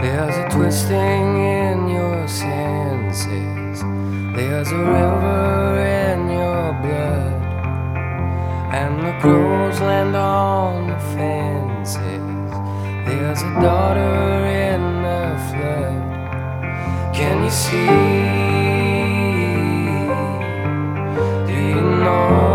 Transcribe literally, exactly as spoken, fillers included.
There's a twisting in your senses. There's a river in your blood, and the crows land on the fences. There's a daughter in the flood. Can you see